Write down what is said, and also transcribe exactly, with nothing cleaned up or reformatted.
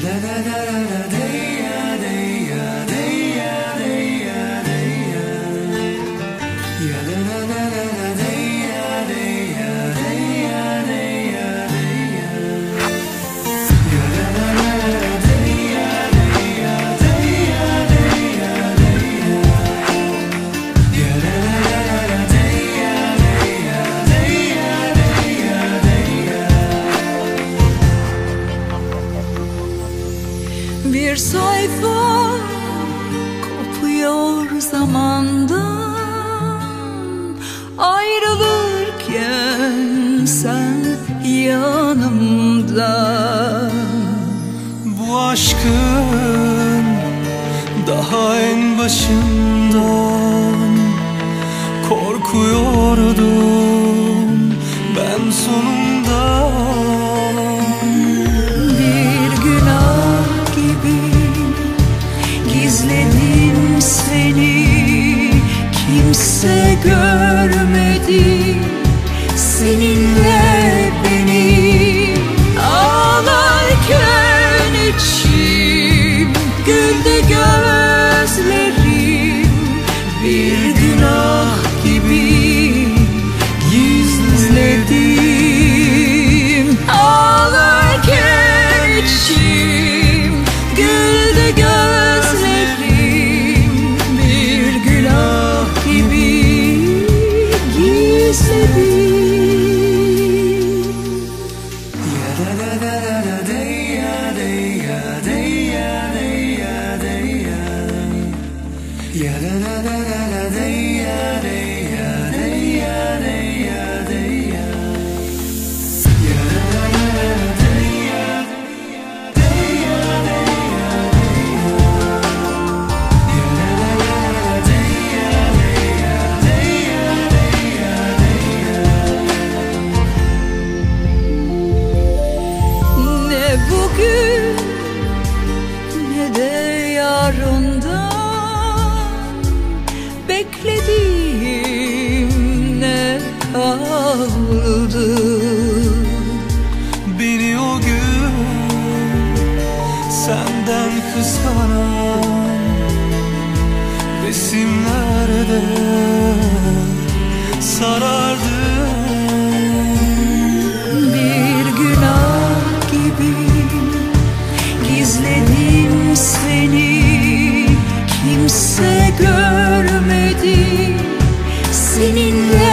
Bir sayfa kopuyor zamandan, ayrılırken sen yanımda. Bu aşkın daha en başından korkuyordum ben sonunda. Bir günah gibi gizledim seni, kimse görmedi seninle beni. Ağlarken içim, güldü gözlerim, bir günah gibi gizledim. Ağlarken içim, güldü gözlerim, bir günah gibi gizledim. Ne bugün ne de yarından beklediğim ne kaldı. Beni o gün senden kıskanan resimlerde sarardı. Bir günah gibi gizledim seni, kimse görmedi seninle